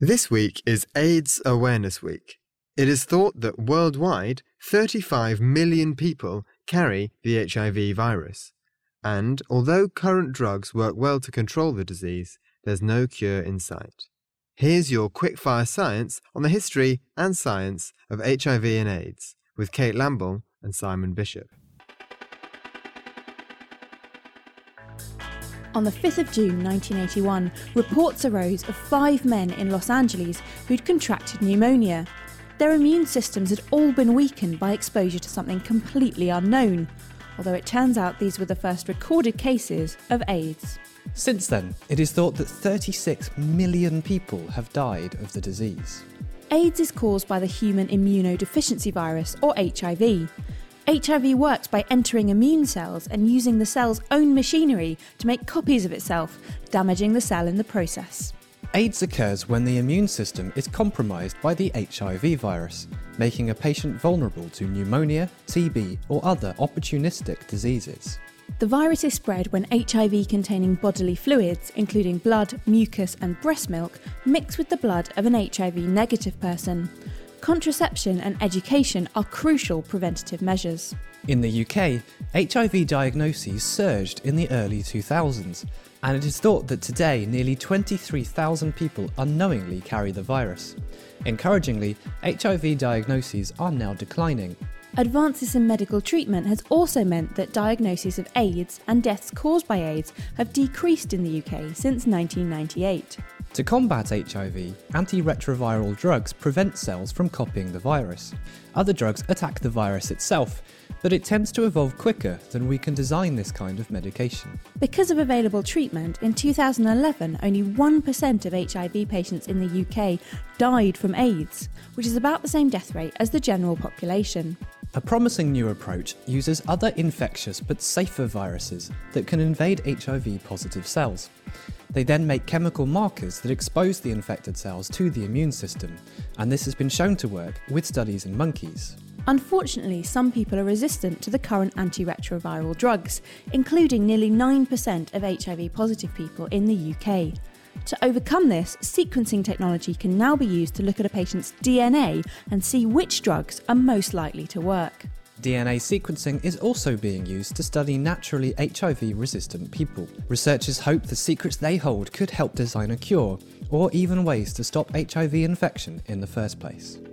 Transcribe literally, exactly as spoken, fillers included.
This week is AIDS Awareness Week. It is thought that worldwide, thirty-five million people carry the H I V virus. And although current drugs work well to control the disease, there's no cure in sight. Here's your quickfire science on the history and science of H I V and AIDS with Kate Lamble and Simon Bishop. On the fifth of June nineteen eighty-one, reports arose of five men in Los Angeles who'd contracted pneumonia. Their immune systems had all been weakened by exposure to something completely unknown, although it turns out these were the first recorded cases of AIDS. Since then, it is thought that thirty-six million people have died of the disease. AIDS is caused by the human immunodeficiency virus, or H I V. H I V works by entering immune cells and using the cell's own machinery to make copies of itself, damaging the cell in the process. AIDS occurs when the immune system is compromised by the H I V virus, making a patient vulnerable to pneumonia, T B, or other opportunistic diseases. The virus is spread when H I V-containing bodily fluids, including blood, mucus and breast milk, mix with the blood of an H I V-negative person. Contraception and education are crucial preventative measures. In the U K, H I V diagnoses surged in the early two thousands, and it is thought that today nearly twenty-three thousand people unknowingly carry the virus. Encouragingly, H I V diagnoses are now declining. Advances in medical treatment has also meant that diagnoses of AIDS and deaths caused by AIDS have decreased in the U K since nineteen ninety-eight. To combat H I V, antiretroviral drugs prevent cells from copying the virus. Other drugs attack the virus itself, but it tends to evolve quicker than we can design this kind of medication. Because of available treatment, in two thousand eleven only one percent of H I V patients in the U K died from AIDS, which is about the same death rate as the general population. A promising new approach uses other infectious but safer viruses that can invade H I V-positive cells. They then make chemical markers that expose the infected cells to the immune system, and this has been shown to work with studies in monkeys. Unfortunately, some people are resistant to the current antiretroviral drugs, including nearly nine percent of H I V-positive people in the U K. To overcome this, sequencing technology can now be used to look at a patient's D N A and see which drugs are most likely to work. D N A sequencing is also being used to study naturally H I V-resistant people. Researchers hope the secrets they hold could help design a cure, or even ways to stop H I V infection in the first place.